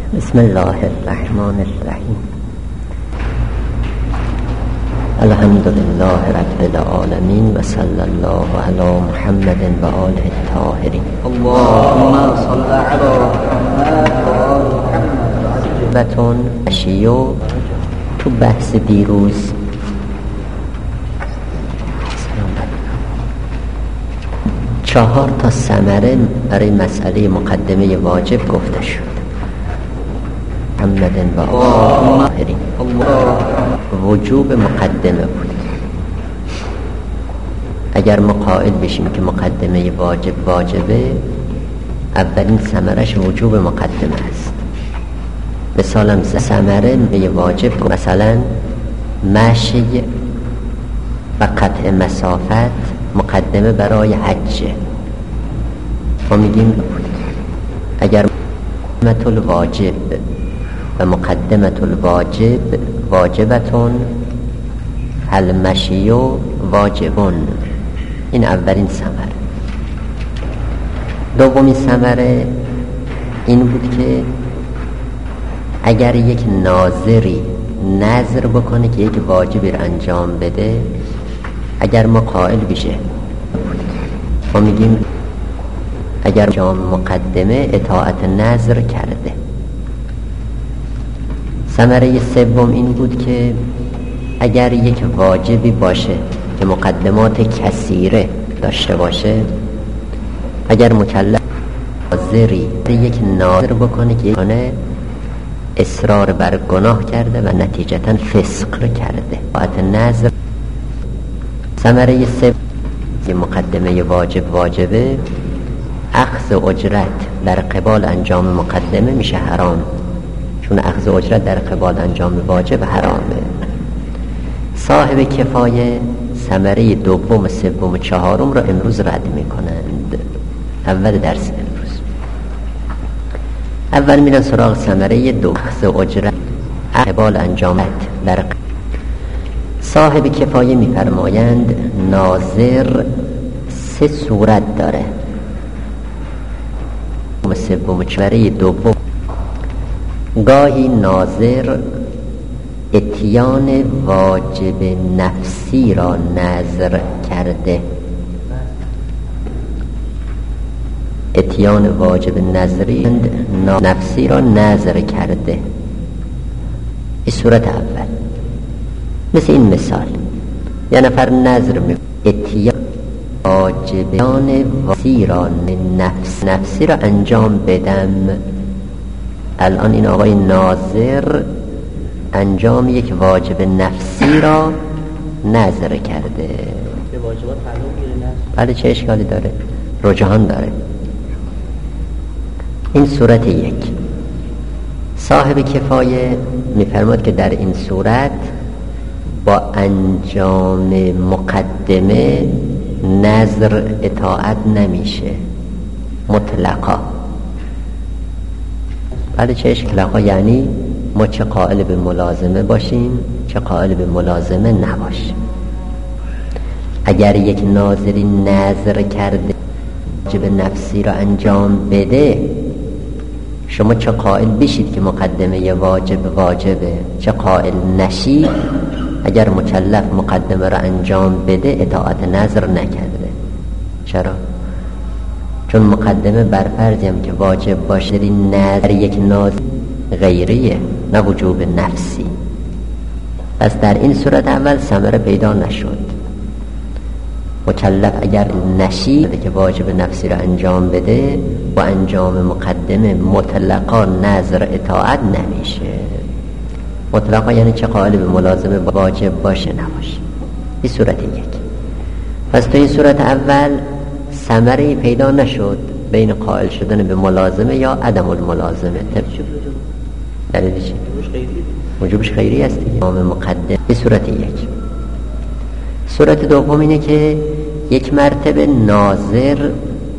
بسم الله الرحمن الرحیم. الحمد لله رب العالمین و صلی الله علی محمد و آله الطاهرین. اللهم صل علی محمد. بتون اشیو تو بحث دیروز چهار تا ثمره برای مسئله مقدمه واجب گفته شد. محمد و آخرین وجوب مقدمه بود. اگر ما قائل بشیم که مقدمه واجبه، اولین ثمرش وجوب مقدمه است. مثالم ثمره واجب مثلا مشی و قطع مسافت مقدمه برای حجه. ما میگیم اگر مقدمه الواجب و مقدمه الواجب واجبتون المشی واجبون، این اولین ثمره. دومین ثمره این بود که اگر یک ناظری نظر بکنه که یک واجبی رو انجام بده، اگر ما قائل بشه ما میگیم اگر انجام مقدمه اطاعت نظر کرده. ثمره سوم این بود که اگر یک واجبی باشه که مقدمات کثیره داشته باشه، اگر مکلف ناظری یک ناظر بکنه که اصرار بر گناه کرده و نتیجتا فسق کرده، اطاعت نظر. ثمره سوم که مقدمه واجبه، اخذ اجرت در قبال انجام مقدمه میشه حرام، چون اخذ اجرت در قبال انجام واجب حرامه. صاحب کفایه ثمره دوم، سوم و چهارم رو امروز رد میکنند. اول درس امروز اول میرن سراغ ثمره دو، اخذ اجرت قبال انجام در صاحب کفایه میفرمایند ناظر سه صورت داره. سوم ثمره دوم، گاهی ناظر اتیان واجب نفسی را نظر کرده، اتیان واجب نفسی را نظر کرده. این صورت اول. مثل این مثال یه نفر نظر می اتیان واجبان نفسی را نفسی را انجام بدم. الان این آقای ناظر انجام یک واجب نفسی را نظر کرده. به واجبات تعلق میگیره؟ بله، چه اشکالی داره؟ رجحان داره. این صورت یک. صاحب کفایه میفرماد که در این صورت با انجام مقدمه نظر اطاعت نمیشه مطلقا. بله، چه اشکالی؟ یعنی ما چه قائل به ملازمه باشیم چه قائل به ملازمه نباشیم. اگر یک ناظری نظر کرده واجب نفسی را انجام بده، شما چه قائل بشید که مقدمه واجبه، چه قائل نشید اگر مکلف مقدمه را انجام بده اطاعت نظر نکرده. چرا؟ چون مقدمه بر فرضی هم که واجب باشه، نظر یک ناظر غیریه نه وجوب نفسی. پس در این صورت اول ثمره پیدا نشد. مکلف اگر نشید که واجب نفسی را انجام بده، با انجام مقدمه مطلقا نظر اطاعت نمیشه. مطلقا یعنی چه قائل به ملازمه واجب باشه نباشه. این صورت یک. پس تو این صورت اول ثمره پیدا نشد بین قائل شدن به ملازمه یا عدم الملازمه. دلیل چی؟ وجوبش خیری است دیگه. مقدم. این صورت یک. صورت دوم اینه که یک مرتبه ناظر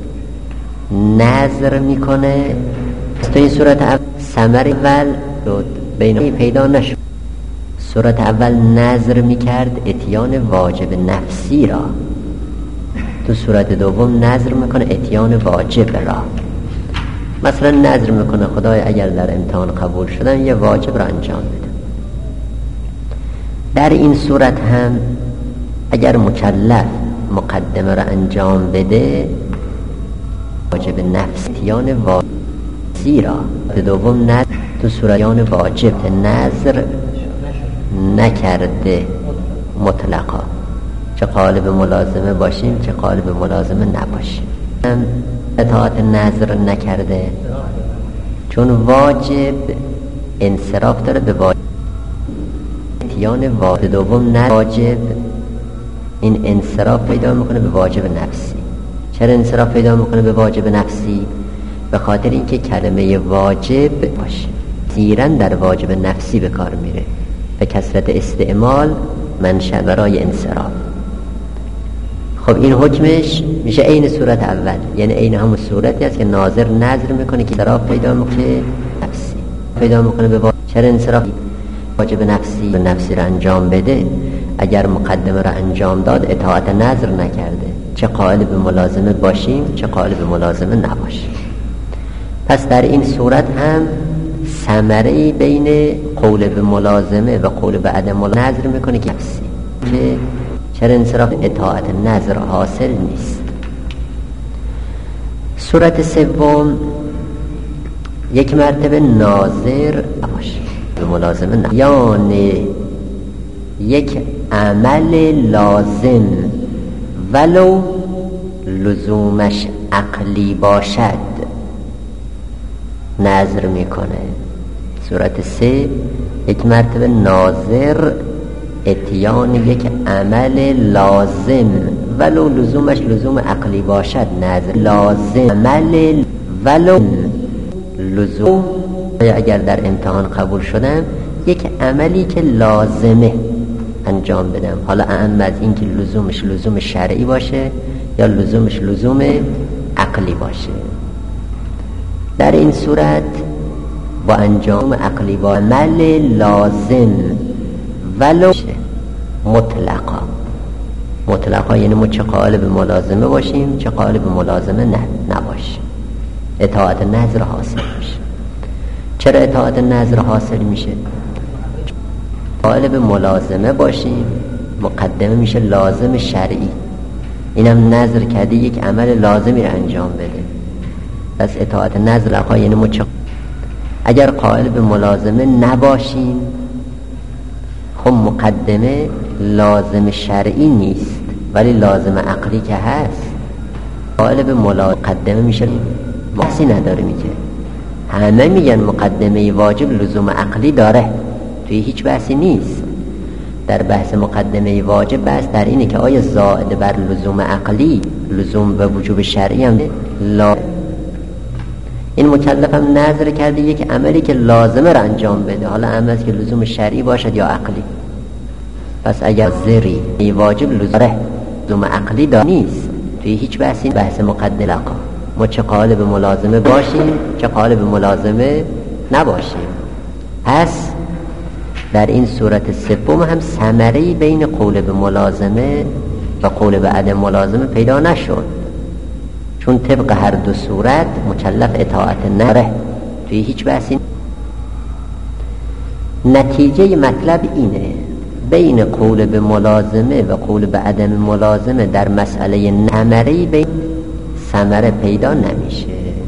نظر میکنه. تو این صورت اول ثمره اول بین پیدا نشد. صورت اول نظر میکرد اتیان واجب نفسی را، تو صورت دوم نظر میکنه اتیان واجب را. مثلا نذر میکنه خدای اگر در امتحان قبول شدم یه واجب را انجام بدم. در این صورت هم اگر مکلف مقدمه را انجام بده واجب نفسیان واجبی را دوم نذر تو صورتیان واجب نذر نکرده مطلقا، چه قالب ملازمه باشیم چه قالب ملازمه نباشیم. اطاعت نذر نکرده چون واجب انصراف داره به واجب اتیان واجب دوم واجب این انصراف پیدا میکنه به واجب نفسی. چرا انصراف پیدا میکنه به واجب نفسی؟ به خاطر اینکه کلمه واجب باشه زیراً در واجب نفسی به کار میره، به کثرت استعمال منشأ برای انصراف. خب این حکمش میشه عین صورت اول، یعنی عین همون صورتی است که ناظر نذر میکنه که انصراف پیدا میکنه نفسی پیدا میکنه به واجب. چرا انصراف واجب نفسی را انجام بده؟ اگر مقدمه را انجام داد اطاعت نذر نکرده، چه قالب ملازمه باشیم چه قالب ملازمه نباشیم. پس در این صورت هم ثمره بین قول به ملازمه و قول به عدم ملازمه نذر میکنه که نفسی، که چرا انصراف اطاعت نذر حاصل نیست. صورت سوم یک مرتبه ناظر نباشه به ملازمه نباشه، یعنی یک عمل لازم ولو لزومش عقلی باشد نذر میکنه. صورت سه یک مرتبه ناظر اتیان یک عمل لازم ولو لزومش لزوم عقلی باشد نذر لازم عمل ولو لزوم، اگر در امتحان قبول شدم یک عملی که لازمه انجام بدم، حالا اهم از این که لزومش لزوم شرعی باشه یا لزومش لزوم عقلی باشه. در این صورت با انجام عقلی با عمل لازم ولو مطلقا یعنی ما چه قالب ملازمه باشیم چه قالب ملازمه نباشیم اطاعت نذر حاصل میشه. چرا اطاعت نذر حاصل میشه؟ قالب ملازمه باشیم مقدمه میشه لازم شرعی، اینم نذر کرده یک عمل لازمی رو انجام بده، پس اطاعت نذر یعنی ما چه. اگر قالب ملازمه نباشیم خب مقدمه لازم شرعی نیست ولی لازم عقلی که هست. قالب مقدمه میشه بحثی نداره، میگه همه میگن مقدمه واجب لزوم عقلی داره، توی هیچ بحثی نیست. در بحث مقدمه واجب بحث در اینه که آیا زائد بر لزوم عقلی لزوم و وجوب شرعی هم این مکلف هم نظر کرده یک عملی که لازمه را انجام بده، حالا عملی که لزوم شرعی باشد یا عقلی. پس اگر زری واجب لزوم عقلی دار نیست توی هیچ بحثی بحث مقدمه ما چه قالب ملازمه باشیم چه قالب ملازمه نباشیم. پس در این صورت سوم هم ثمره‌ای بین قول به ملازمه و قول به عدم ملازمه پیدا نشد، چون طبق هر دو صورت مکلف اطاعت نره توی هیچ بحثی. نتیجه مطلب اینه بین قول به ملازمه و قول به عدم ملازمه در مسئله ثمره‌ای بین ثمره پیدا نمیشه.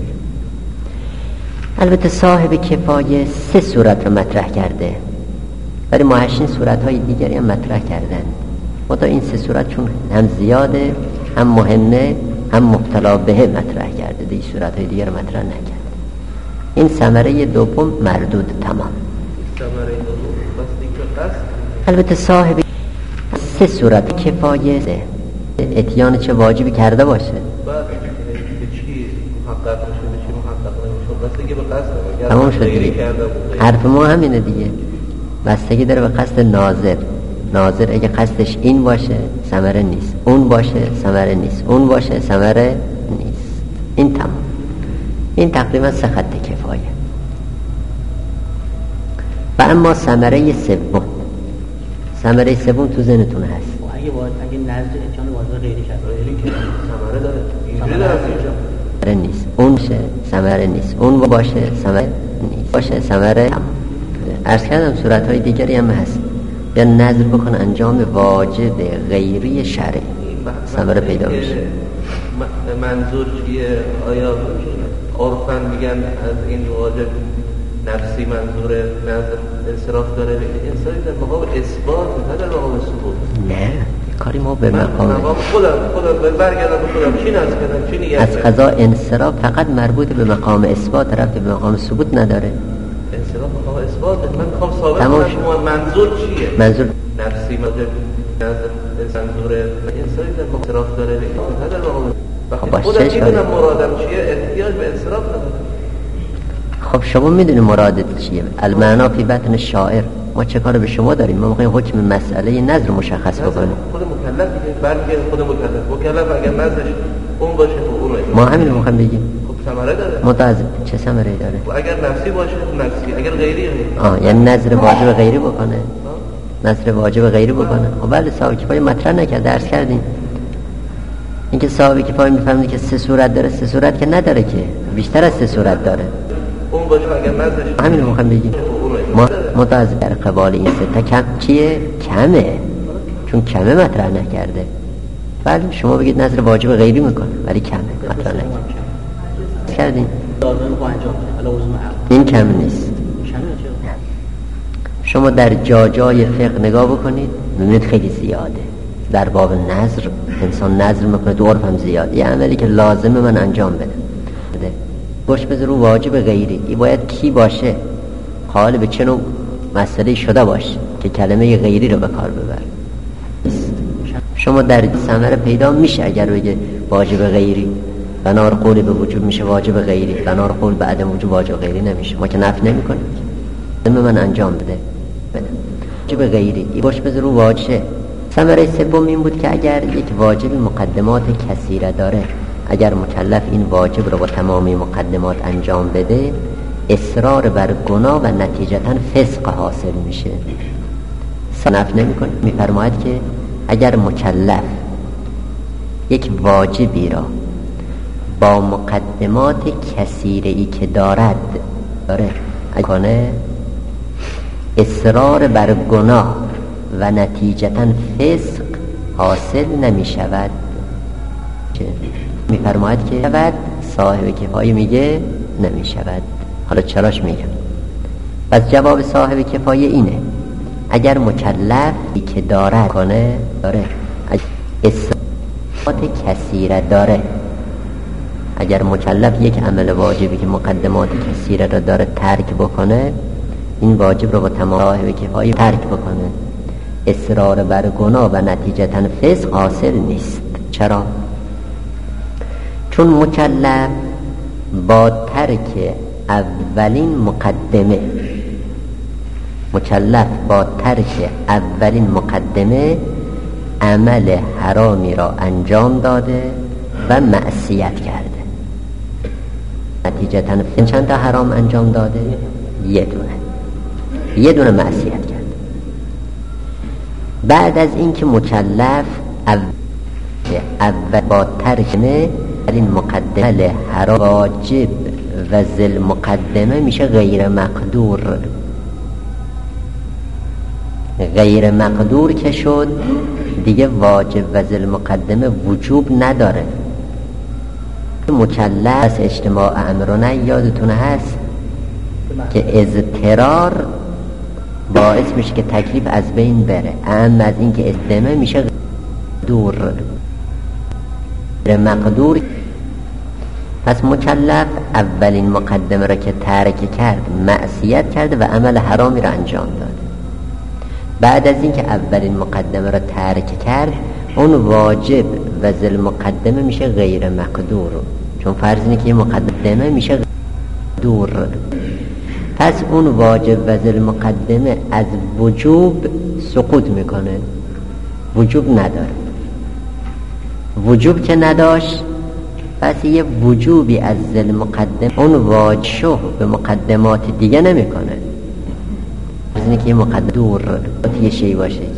البته صاحب کفایه 3 صورت رو مطرح کرده ولی محشین صورت‌های دیگری هم مطرح کردن. تا این 3 صورت چون هم زیاده هم مهمه هم مبتلا به مطرح کرده، دیگه صورت‌های دیگر مطرح نکرده. این ثمره دوم مردود تمام. ثمره دوم بس دیگه قصد. البته صاحب 3 صورت کفایه اتیان چه واجبی کرده باشه. بعد چی محقق میشه چی محقق نمیشه بس دیگه به قصد تمام شد دیگه. حرف ما همینه دیگه، بستگی داره به قصد ناظر. ناظر اگه قصدش این باشه ثمره نیست، اون باشه ثمره نیست، اون باشه ثمره نیست. این تمام. این تقریبا 3 خط کفایه. و اما ثمره سوم، ثمره سوم تو ذهنتون هست. اگه نزد اتیان واجب غیر شرعی که ثمره داره اینجوری داره نیست، اون ثمره نیست، اون باشه ثمره نیست، باشه ثمره. عرض کردم صورت‌های دیگری هم هست. یا نظر بکن انجام واجب غیری شرعی ثمره پیدا میشه. منظور چیه؟ آیا عرفاً میگن از این واجب نفسی منظور نظر انصراف داره؟ انصرافی در مقام اثبات نه در مقام ثبوت. نه کاری ما به مقام خودم برگردم به خودم چی نظر کردم چی نیت از قضا انصراف فقط مربوط به مقام اثبات، رفت به مقام ثبوت نداره. انصراف مقام اثبات. من میخوام ثابت کنم منظور چیه؟ منظور نفسی واجب نظر منظور انصرافی در مقام انصراف داره نه در مقام. وقتی خودم میدونم مرادم چیه احتیاج به انصراف نداره. خب شما میدونی مرادت چیه؟ المعنا فی بطن الشاعر. ما چه کار به شما داریم؟ ما میخوایم حکم مسئله نظر مشخص بکنیم. خود مکلف میگه بلکه خود مکلف اگر نظرش اون باشه خب اون ما همین رو میخوایم بگیم. خب ثمره داره. متعذب چه ثمره داره؟ و اگر نفسی باشه نفسی، اگر غیری یعنی نظر واجب غیری بکنه. نظر واجب غیری بکنه. خب بله صاحب کفایه مطرح نکرد، درس کردیم. اینکه صاحب کفایه میفهمه که سه صورت داره، سه صورت که نداره که بیشتر از سه صورت داره. اون باشه اگر نظرش همین رو میخوایم بگیم. ما متعذب در قبال این سه تا کم چیه؟ کمه، چون کمه مطرح نکرده. بله شما بگید نظر واجب غیری میکنه ولی کمه مطرح نکرده. کردیم این کم نیست. شما در جای فقه نگاه بکنید میبینید خیلی زیاده. در باب نظر انسان نظر میکنه، تو عرف هم زیاد. یه عملی که لازمه من انجام بدم گوش بذار رو واجب غیری، این باید کی باشه؟ قائل به چه نوع مسئله شده باشه که کلمه غیری رو به کار ببر. شما در ثمره پیدا میشه اگر بگه واجب غیری، بنار قول به وجوب میشه واجب غیری، بنار قول به عدم وجوب واجب غیری نمیشه. ما که نفی نمیکنیم که من انجام بده واجب غیری. این گوش بذار رو واجب. ثمره سوم این بود که اگر یک واجب مقدمات کثیره داره، اگر مکلف این واجب رو با تمامی مقدمات انجام بده، اصرار بر گناه و نتیجتاً فسق حاصل میشه. صنف نمیکنه. میفرماید که اگر مکلف یک واجبی را با مقدمات کثیره‌ای که داره کنه، اصرار بر گناه و نتیجتاً فسق حاصل نمی شود. میفرماید که شود، صاحب کفایه میگه نمی شود. حالا چراش میگم؟ پس جواب صاحب کفایه اینه اگر مکلفی که داره کنه، داره اصرارات کثیره داره، اگر مکلف یک عمل واجبی که مقدمات کثیره را داره ترک بکنه، این واجب رو با تمام صاحب کفایه ترک بکنه، اصرار بر گناه و نتیجتاً فسق حاصل نیست. چرا؟ چون مکلف با ترک اولین مقدمه عمل حرامی را انجام داده و معصیت کرده. نتیجتاً چند تا حرام انجام داده؟ یه دونه معصیت کرده. بعد از اینکه مکلف اول با ترک این مقدمه حرام واجب و ذل مقدمه میشه غیر مقدور که شد دیگه واجب و ذل مقدمه وجوب نداره. مکلف اجتماع امرونه یادتون هست که اضطرار باعث میشه که تکلیف از بین بره، اما از این که ادمه میشه مقدور. پس مکلف اولین مقدمه را که ترک کرد معصیت کرده و عمل حرامی را انجام داده. بعد از این که اولین مقدمه را ترک کرد، اون واجب و ذل مقدمه میشه غیر مقدور، چون فرض اینه که یه مقدمه میشه دور. پس اون واجب و ذل مقدمه از وجوب سقوط میکنه، وجوب نداره. وجوب که نداشت، پس یه وجوبی از ذل مقدمه اون واجب به مقدمات دیگه نمیکنه. از اینه که یه مقدمه دور یه شی باشه که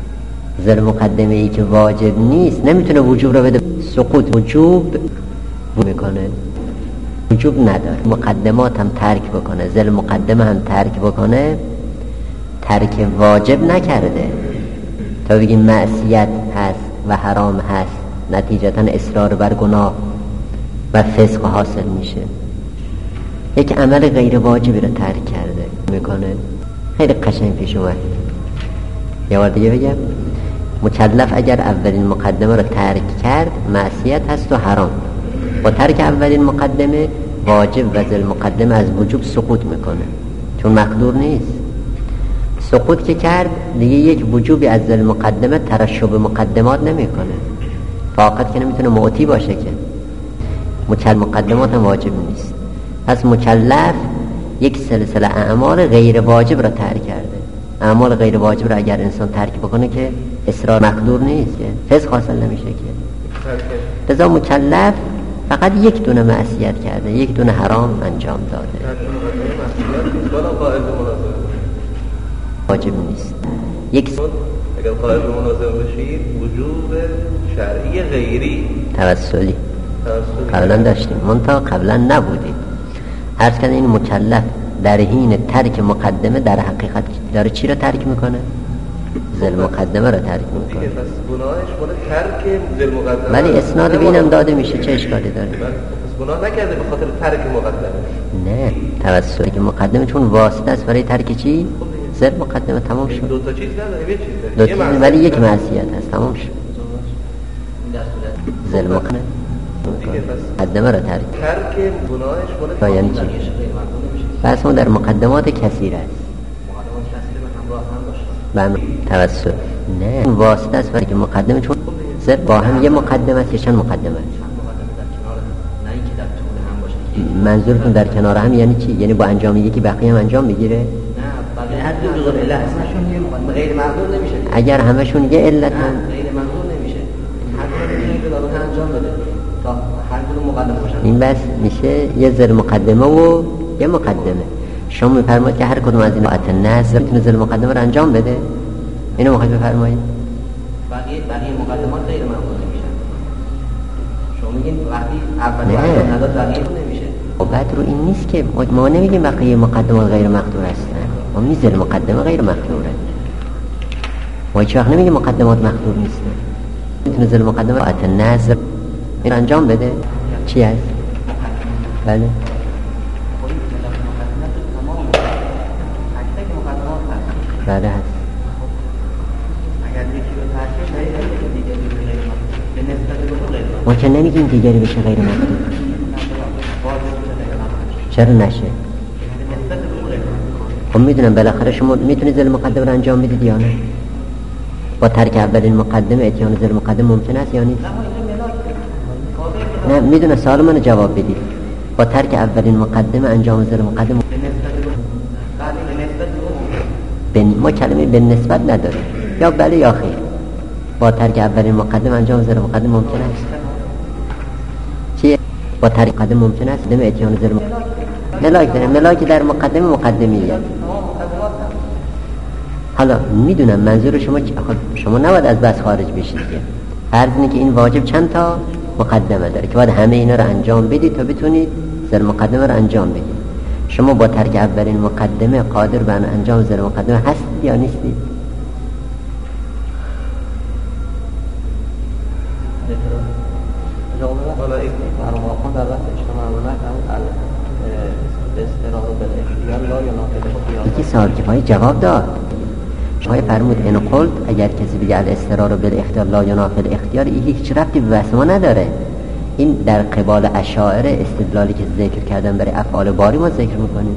ذل مقدمه ای که واجب نیست نمیتونه وجوب رو بده، سقوط. میکنه، وجوب نداره. مقدمات هم ترک بکنه، ذل مقدمه هم ترک بکنه، ترک واجب نکرده. تا بگیم معصیت هست و حرام هست، نتیجتا اصرار بر گناه و فسق حاصل میشه. یک عمل غیر واجبی رو ترک کرده میکنه. خیلی قشنگ پیش اومد. یه بار دیگه بگم، مکلف اگر اولین مقدمه رو ترک کرد معصیت هست و حرام. با ترک اولین مقدمه واجب و ذل مقدمه از وجوب سقوط میکنه، چون مقدور نیست. سقوط که کرد دیگه یک وجوبی از ذل مقدمه ترشب مقدمات نمیکنه. فقط که نمیتونه معطی باشه که مقدمات هم واجب نیست. پس مکلف یک سلسله اعمال غیر واجب را ترک کرده. اعمال غیر واجب را اگر انسان ترک بکنه که اصرار مقدور نیست، که فسق حاصل نمیشه که. لذا مکلف فقط یک دونه معصیت کرده، یک دونه حرام انجام داده، واجب نیست. اگر قائل به مناظره بشید وجوب شرعی غیری توسلی قبلا داشتیم، منتها قبلا نبودیم. عرض کردن این مکلف در حین ترک مقدمه در حقیقت داره چی رو ترک میکنه؟ ذل مقدمه رو ترک میکنه. پس گناهش مال ترک ذل مقدمه، ولی اسناد به اینم داده میشه، چه اشکالی داره؟ پس گناه نکرده به خاطر ترک مقدمه. نه، توسلی که مقدمه چون واسطه است برای ترک چی؟ ذل مقدمه. تمام شد. دو تا چیز نداره، یه چیز داره، دو چیز، ولی یک معصیت هست. تمام شد. ذل مقدمه مقدمه رو ترک گناهش مال یعنی چی؟ بس اون در مقدمات کثیر است. و توسل نه، اون واسطه است برای که مقدمه، چون ذل با هم یه مقدمه است یا چند مقدمه است؟ منظورتون در کنار هم یعنی چی؟ یعنی با انجام یکی بقیه هم انجام بگیره؟ نه، بقیه هر دو جزء علت همشون غیر مقدور نمیشه. اگر همشون یه علت هم غیر مقدور نمیشه. هر دو میتونه که داره انجام بده تا هر کدوم مقدمه باشه. این بس میشه یه ذل مقدمه و یه مقدمه. شما میفرمایید که هر کدوم از این وقت نظر میتونه ذل مقدمه رو انجام بده. اینو میخواید بفرمایید؟ بقیه مقدمات غیر مقدور نمیشن. شما میگین وقتی اول انجام نداد بقیه نمیشه. بعد رو این نیست که ما نمیگیم بقیه مقدمات غیر مقدور هستن، ما میگیم ذل مقدمه غیر مقدوره. ما هیچ وقت نمیگیم مقدمات مقدور نیستن. میتونه ذل مقدمه وقت نظر این انجام بده. چی هست؟ بله بله هست. ما که نمیگیم دیگری بشه غیر مقدور. چرا نشه؟ خب میدونم بالاخره شما میتونید ذل مقدمه رو انجام بدید یا نه؟ با ترک اولین مقدمه اتیان ذل مقدمه ممکن است یا نیست؟ نه میدونم، سوال منو جواب بدید. با ترک اولین مقدمه انجام ذل مقدمه ما کلمه به نسبت نداره، یا بله یا خیر. با ترک اولین مقدمه انجام ذل مقدمه ممکن است. چیه؟ با ترک مقدمه ممکن است دم اتیان ذل ملاک داره. ملاک در مقدمه مقدمیه. حالا میدونم منظور شما نباید از بس خارج بشید که فرض اینه که این واجب چند تا مقدمه داره که باید همه اینا رو انجام بدید تا بتونید ذل مقدمه رو انجام بدید. شما با ترک اولین مقدمه قادر به انجام ذل مقدمه هستید یا نیستید؟ یکی سال که پای جواب داد. شما فرمود این قلت اگر کسی بگه الاضطرار بالاختیار لا ینافی الاختیار، این هیچ ربطی به بحث ما نداره. این در قبال اشاعره استدلالی که ذکر کردن برای افعال باری ما ذکر میکنیم.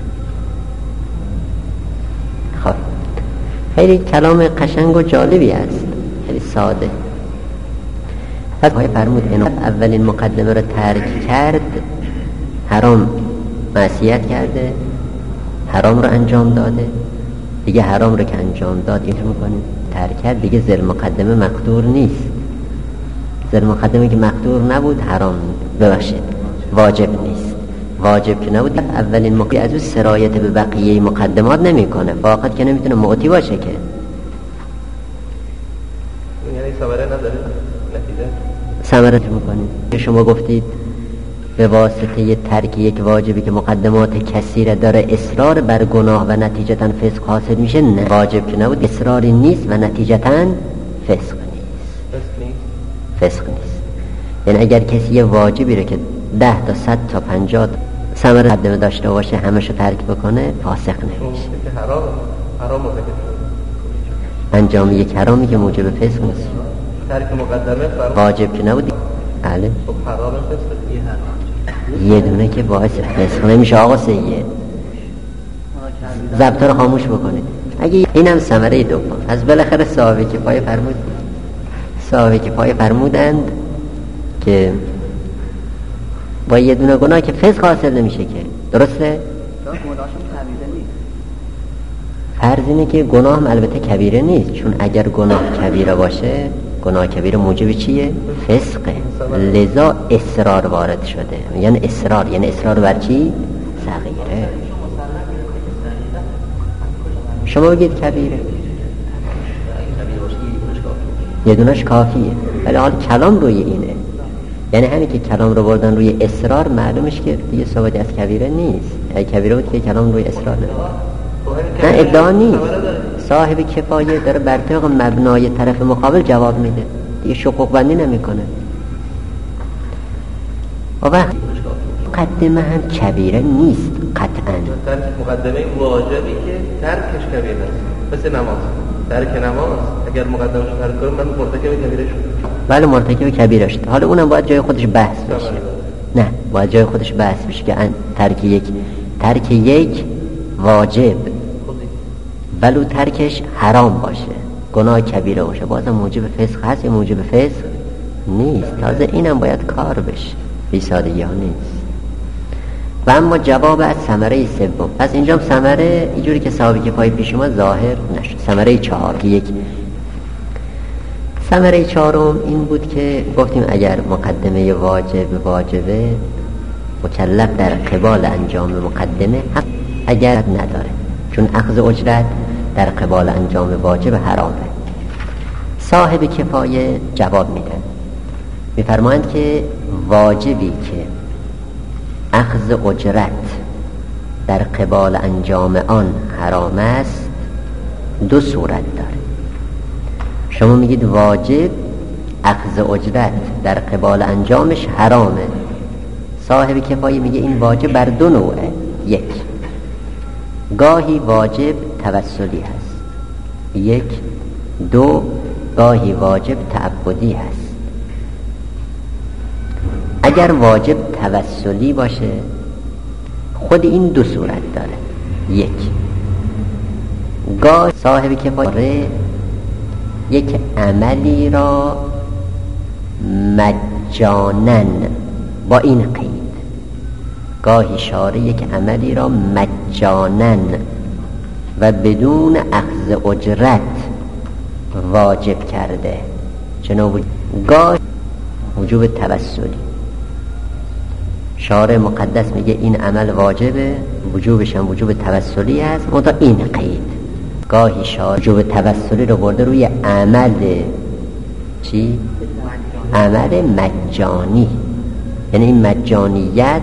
خب خیلی کلام قشنگ و جالبی است، خیلی ساده. پس فرمود این اولین مقدمه رو ترک کرد، حرام معصیت کرده، حرام رو انجام داده. دیگه حرام رو که انجام داد این رو میکنیم ترک کرد، دیگه ذل مقدمه مقدور نیست. ذل مقدمه که مقدور نبود حرام، ببخشید واجب نیست. واجب که نبود اولین مقدمه از اون سرایت به بقیه مقدمات نمیکنه، فقط که نمیتونه معطی باشه که یعنی ثمره نداره، نتیجه ثمره میکنیم. شما گفتید به واسطه ترک یک واجبی که مقدمات کثیره داره اصرار بر گناه و نتیجتاً فسق حاصل میشه؟ نه، واجب که نبود، اصراری نیست و نتیجتاً فسق نیست. یعنی اگر کسی یه واجبی رو که 10 تا 100 تا 50 ثمره مقدمه داشته باشه همشو ترک بکنه فاسق نمیشه. حرام انجام یک حرامی که موجب فسق نیست. ترک مقدمه واجب که نبود. بله. خب حرام فسق یه دونه که باعث فسق نمیشه. آقا سید ضبط رو خاموش بکنید. اگه اینم ثمره دوم از بالاخره صحابه که پای فرمودند که با یه دونه گناه که فسق حاصل نمیشه که درسته؟ فرض اینه که گناه هم البته کبیره نیست، چون اگر گناه کبیره باشه گناه کبیره موجب چیه؟ فسقه. لذا اصرار وارد شده. یعنی اصرار بر چی؟ صغیره. شما بگید کبیره، یه دونش کافیه. ولی حال کلام روی اینه، یعنی همین که کلام رو بردن روی اصرار معلومش که دیگه صحبت از کبیره نیست. اگه کبیره بود که کلام روی اصرار نه ادعا نیست. صاحب کفایه داره بر طبق مبنای طرف مقابل جواب میده، دیگه شقوق بندی نمیکنه. و وقت مقدمه هم کبیره نیست قطعا. مقدمه واجبی که ترکش کبیره است، مثل نماز. ترک نماز اگر مقدمش ترک کنه من مرتکب کبیره شد. بله مرتکب کبیره شد. حالا اونم باید جای خودش بحث بشه. نه باید جای خودش بحث بشه که ترک یک واجب ولو ترکش حرام باشه، گناه کبیره باشه، بازم موجب فسق هست یا موجب فسق نیست. تازه اینم باید کار بشه، بی سادگی ها نیست. و اما جواب از ثمره سوم. پس اینجا ثمره اینجوری که صحابه که پای پیش ما ظاهر نشد. ثمره 4 که یک ثمره 4 این بود که گفتیم اگر مقدمه واجبه مکلف در قبال انجام مقدمه حق اگر نداره، چون اخذ اجرت در قبال انجام واجب حرامه. صاحب کفایه جواب میدن، میفرمایند که واجبی که اخذ اجرت در قبال انجام آن حرام است 2 صورت داره. شما میگید واجب اخذ اجرت در قبال انجامش حرامه، صاحب کفایه میگه این واجب بر 2 نوعه. 1 گاهی واجب توسلی هست، 1 2 گاهی واجب تعبدی هست. اگر واجب توسلی باشه خود این 2 صورت داره. 1 گاه صاحب کفایه یک عملی را مجانن با این قید، گاهی شارع یک عملی را مجانن و بدون اخذ اجرت واجب کرده، چنانچه گاه وجوب توسلی. شارع مقدس میگه این عمل واجبه، وجوبش هم وجوب توسلی است، منتها این قید. گاهی شارع وجوب توسلی رو برده روی عمل چی؟ عمل مجانی. یعنی این مجانیت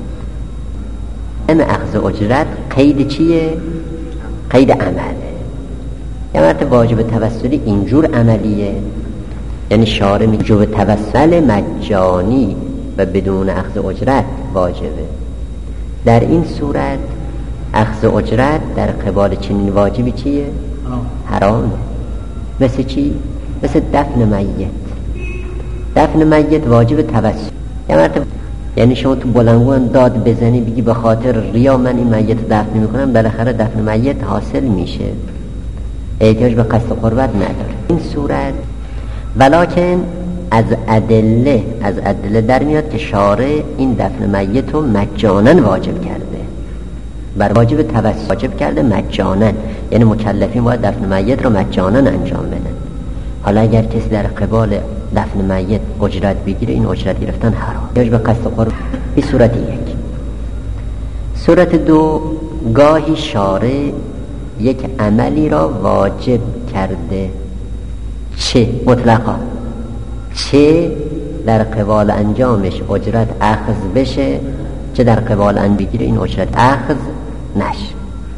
این اخذ اجرت قید چیه؟ قید عمله. یه مرتبه واجب توسلی اینجور عملیه، یعنی شارع میگه وجوب توسل مجانی و بدون اخذ اجرت واجبه. در این صورت اخذ اجرت در قبال چنین واجبی چیه؟ حرام. مثل چی؟ مثل دفن میت. دفن میت واجب توسل. یه مرتبه یعنی شما تو بلندگو داد بزنی بگی به خاطر ریا من این میت دفن میکنم، بالاخره دفن میت حاصل میشه، احتیاج به قصد قربت نداره. این صورت ولکن از ادله در میاد که شارع این دفن میت رو مجانا واجب کرده، بر واجب توسل واجب کرده مجانا، یعنی مکلفین باید دفن میت رو مجانا انجام بدن. حالا اگر کسی در قبال دفن میت اجرت بگیره، این اجرت گرفتن حرام، احتیاج به قصد قربت. این صورت 1. صورت 2 گاهی شارع یک عملی را واجب کرده، چه مطلقا چه در قبال انجامش اجرت اخذ بشه، چه در قبال انجام بگیره این اجرت اخذ نشه.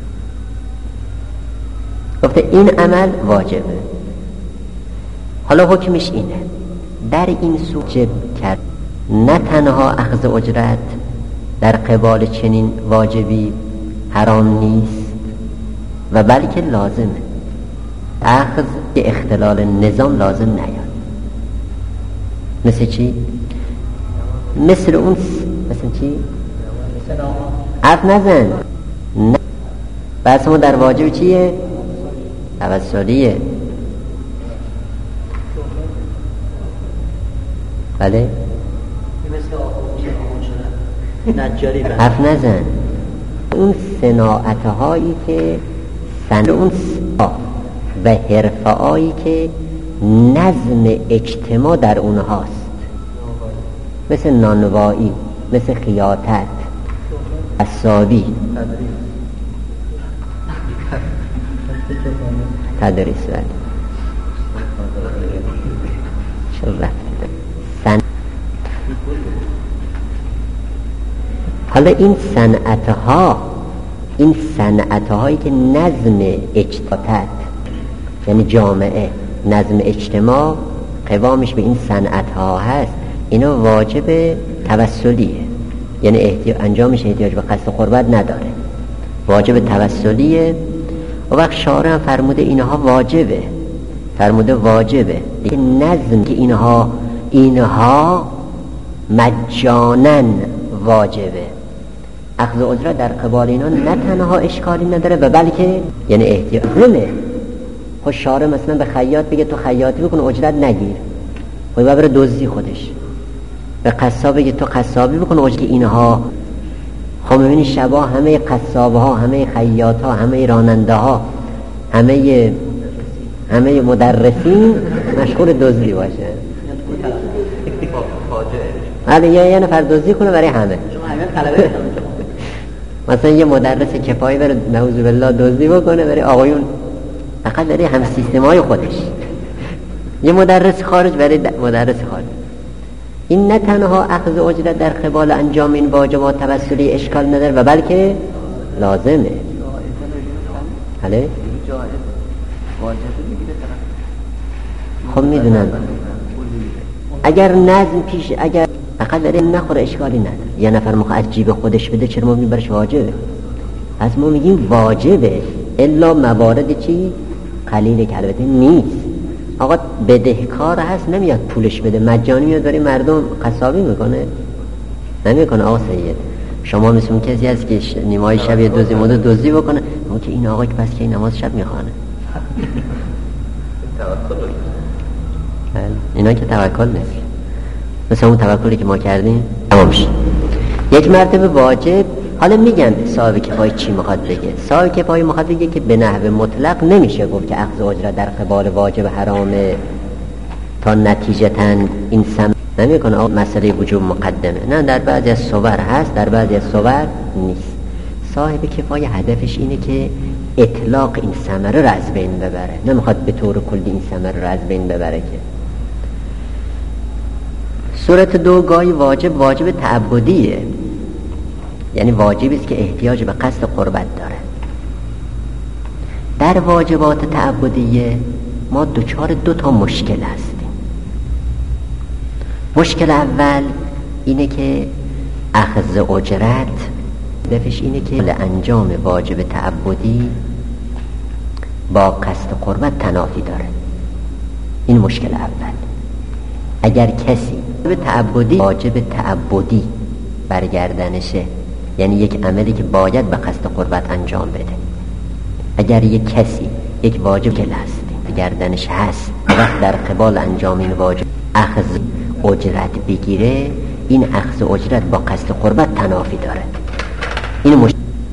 گفته این عمل واجبه. حالا حکمش اینه، در این صورت کرد نه تنها اخذ اجرت در قبال چنین واجبی حرام نیست و بلکه لازمه. اخذ که اختلال نظام لازم نیاد. مثل چی؟ مثل اون مثل چی؟ حرف نزن. نه. بس ما در واجب چیه؟ توسلیه. بله؟ حرف نزن. اون صناعتهایی که اون و حرفه‌هایی که نظم اجتماع در اونهاست، مثل نانوایی، مثل خیاطت، قصابی، تدریس. حالا این صنعتهایی که نظم اجتماع، یعنی جامعه نظم اجتماع قوامش به این صنعتها هست، اینا واجب توسلیه، یعنی انجامش احتیاج به قصد قربت نداره، واجب توسلیه. و وقت شارع فرموده اینها واجبه، فرموده واجبه دیگه. نظم که اینها مجانن واجبه. اخذ اجرت در قبال اینا نه تنها اشکالی نداره و بلکه یعنی احتیاجه. خود شارع مثلا به خیاط بگه تو خیاطی بکن اجرت نگیر، خود ببره دزدی خودش. به قصاب بگه تو قصابی بکن اجرت. اینها خب میبینی شبا همه قصاب ها، همه خیاط ها، همه راننده ها، همه مدرسین مشغول دزدی باشه. حالا یه نفر دزدی کنه برای همه. مثلا یه مدرس کفایی بره نعوذ بالله دزدی بکنه برای آقایون، فقط برای هم سیستمای خودش. یه مدرس خارج برای مدرس خارج. این نه تنها اخذ اجرت در قبال انجام این واجبات توسلی اشکال نداره و بلکه لازمه. بله؟ خب میدونم اگر نظم پیش، اگر فقط برای نخوره اشکالی نداره. یه نفر موقع از جیب خودش بده چرا ما میگیم برش واجبه؟ از ما میگیم واجبه الا موارد چی؟ قلیله که البته نیست. آقا بدهکار هست نمیاد پولش بده، مجانی میاد برای مردم قصابی میکنه؟ نمیکنه. آقا سید شما مثل اون کسی هست که نیمای شب یه دوزی موده دوزی بکنه، اون که این آقا که پس که این نماز شب میخوانه. اینا که توکل نیست. مثل اون توکلی که ما کردیم تمام شد. یک مرتبه واجب. حالا میگن صاحب کفایه چی میخواد بگه؟ صاحب کفایه میخواد بگه که به نحو مطلق نمیشه گفت که اخذ اجرت در قبال واجب حرامه تا نتیجتاً این سم نمیکنه آقا مسئله وجوب مقدمه. نه، در بعضی از صور هست، در بعضی از صور نیست. صاحب کفایه هدفش اینه که اطلاق این ثمره رو از بین ببره، نمیخواد به طور کلی این ثمره رو از بین ببره. که صورت دو گاهی واجب تعبدیه، یعنی واجبی است که احتیاج به قصد قربت داره. در واجبات تعبدیه ما دچار دو تا مشکل هستیم. مشکل اول اینه که اخذ اجرت هدفش اینه که انجام واجب تعبدی با قصد قربت تنافی داره. این مشکل اول. اگر کسی به تعبدی واجب تعبدی برگردنشه، یعنی یک عملی که باید به قصد قربت انجام بده، اگر یک کسی یک واجب که هست گردنش هست وقت در قبال انجام این واجب اخذ اجرت بگیره، این اخذ اجرت با قصد قربت تنافی داره. این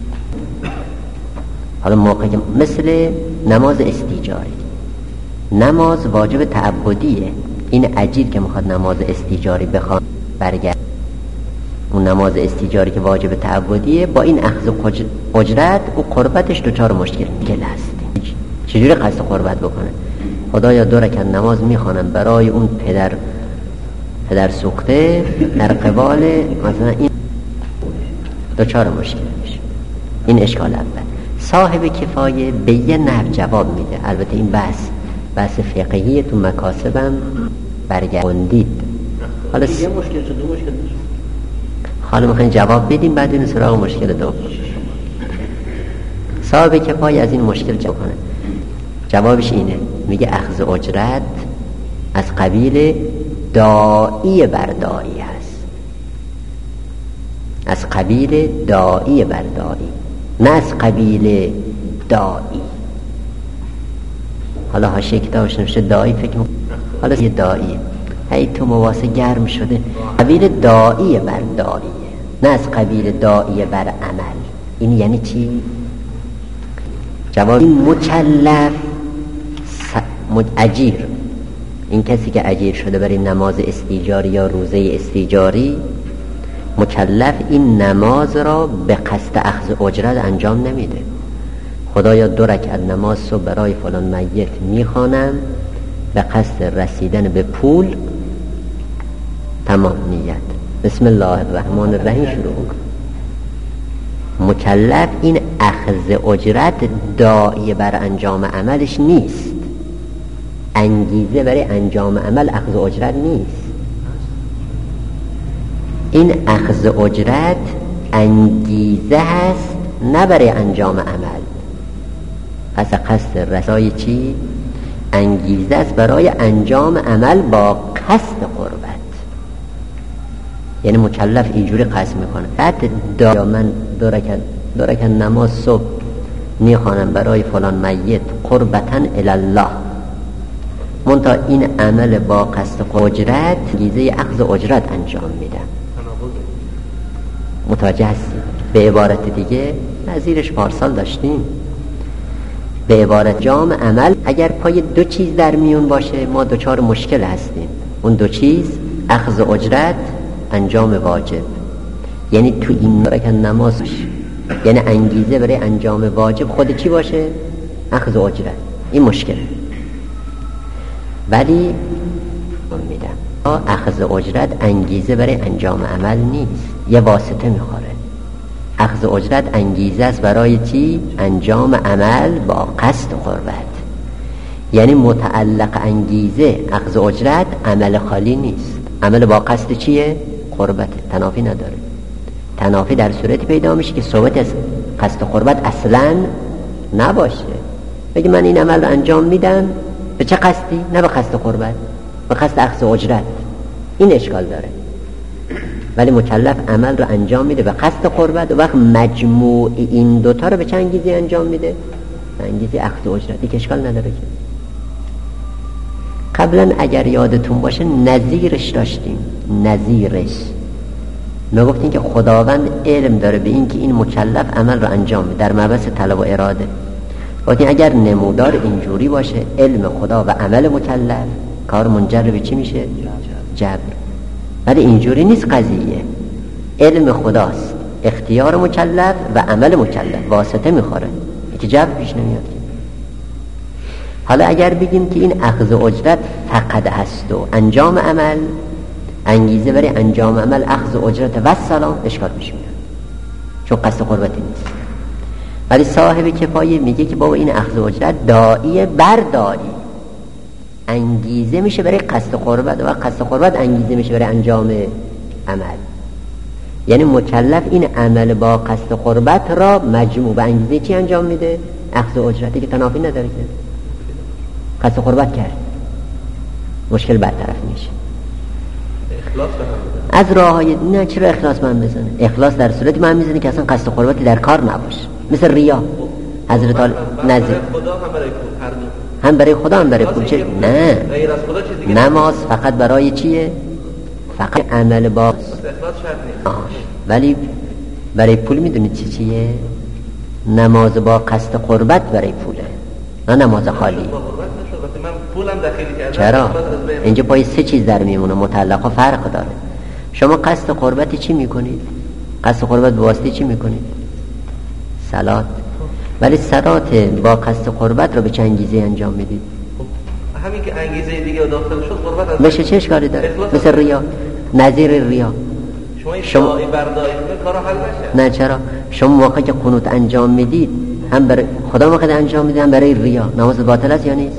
حالا موقعی مثل نماز استیجاری، نماز واجب تعبدیه، این اجیر که میخواد نماز استیجاری بخواد برگرد، اون نماز استیجاری که واجب تعبدیه با این اخذ اجرت و قربتش دوچار مشکل هست. چجوری قصد قربت بکنه؟ خدایا 2 رکعت نماز میخوانم برای اون پدر پدر سوخته در قبال مثلا این دوچار مشکل میشه. این اشکال اول. صاحب کفایه به یه نحو جواب میده. البته این بحث فقهی تو مکاسبم برگردید. حالا یه مشکل شد، دو مشکل شد. حالا میخواین جواب بدیم بعد این سراغ مشکل دوم. صاحب کفایه از این مشکل جواب کنه. جوابش اینه، میگه اخذ اجرت از قبیل داعی بر داعی هست. از قبیل داعی بر داعی، نه از قبیل داعی. حالا حاشیه کتابش نوشته داعی، فکر میکنم حالا یه داعیه، هی تو مواسه گرم شده. قبیل داعی بر داعیه، نه از قبیل داعی بر عمل. این یعنی چی؟ جواب این مکلف اجیر، این کسی که اجیر شده برای نماز استیجاری یا روزه استیجاری، مکلف این نماز را به قصد اخذ اجرت انجام نمیده. خدایا 2 رکعت نماز صبح برای فلان میت میخوانم به قصد رسیدن به پول، تمام نیت، بسم الله الرحمن الرحیم شروع کن. مکلف این اخذ اجرت داعی بر انجام عملش نیست. انگیزه برای انجام عمل اخذ اجرت نیست. این اخذ اجرت انگیزه هست، نه برای انجام عمل. پس قصد رسای چی؟ انگیزه است برای انجام عمل با قصد قربت. یعنی مکلف اینجوری قصد میکنه، بعد من 2 رکعت نماز صبح میخوانم برای فلان میت قربتن الله، منتها این عمل با قصد اجرت انگیزه اخذ اجرت انجام میدم. متوجه هستید؟ به عبارت دیگه نظیرش پارسال داشتیم، به عبارت جام عمل اگر پای 2 چیز در میون باشه ما دچار مشکل هستیم. اون 2 چیز اخذ اجرت، انجام واجب. یعنی تو این رکعت نماز یعنی انگیزه برای انجام واجب خود چی باشه؟ اخذ اجرت. این مشکل. ولی من میدم اخذ اجرت انگیزه برای انجام عمل نیست، یه واسطه میخوره. اخذ اجرت انگیزه است برای چی؟ انجام عمل با قصد قربت. یعنی متعلق انگیزه اخذ اجرت عمل خالی نیست. عمل با قصد چیه؟ قربت. تنافی نداره. تنافی در صورتی پیدا میشه که صحبت از قصد قربت اصلا نباشه. بگی من این عمل رو انجام میدم به چه قصدی؟ نه به قصد قربت، به قصد اخذ اجرت. این اشکال داره. ولی مکلف عمل رو انجام میده به قصد قربت، و وقت مجموع این 2 تا رو به چه انگیزه انجام میده؟ به انگیزه اخذ اجرت. که اشکال نداره. که قبلا اگر یادتون باشه نظیرش داشتیم. نظیرش ما گفتیم که خداوند علم داره به این که این مکلف عمل رو انجام میده در مبحث طلب و اراده. گفتیم اگر نمودار اینجوری باشه، علم خدا و عمل مکلف، کار منجر به چی میشه؟ جبر. ولی اینجوری نیست قضیه. علم خداست، اختیار مکلف و عمل مکلف واسطه میخوره که جبر پیش نمیاد. حالا اگر بگیم که این اخذ اجرت فقط هست و انجام عمل انگیزه برای انجام عمل اخذ اجرت و سلام، اشکال پیش میاد چون قصد قربتی نیست. ولی صاحب کفایه میگه که بابا این اخذ اجرت داعی بر داعی، انگیزه میشه برای قصد قربت و قصد قربت انگیزه میشه برای انجام عمل. یعنی مکلف این عمل با قصد قربت را مجموع به انگیزه چی انجام میده؟ اخذ اجرتی، که تنافی نداره. که قصد قربت کرد مشکل برطرف میشه. اخلاص به هم از راههای نه چرا اخلاص من بزنه؟ اخلاص در صورتی من میزنه که اصلا قصد قربتی در کار نباشه، مثل ریا. حضرت نزد خدا هم برای هر دو، هم برای خدا هم برای پول. چه؟ نه، غیر از خدا چیز دیگه نماز فقط برای چیه؟ فقط عمل با اخلاص شرط نیست. ولی برای پول میدونید چیه؟ نماز با قصد قربت برای پوله، نه نماز خالی. با قربت نشد، وقتی من پولم داخل کردم. چرا؟ اینجا پای 3 چیز در میمونه، متعلقا فرق داره. شما قصد قربت چی میکنید؟ قصد قربت به واسطه چی میکنید؟ صلات. ولی صلات با قصد قربت رو به چه انگیزه انجام میدید؟ همین که انگیزه دیگه داخل شد قربت از بشه چه اشکالی داره؟ مثل ریا، نظیر ریا. شما برداشت کار حل نشه. نه چرا؟ شما موقعی که قنوت انجام میدید هم برای خدا موقع انجام میدید هم برای ریا، نماز باطل است یا نیست؟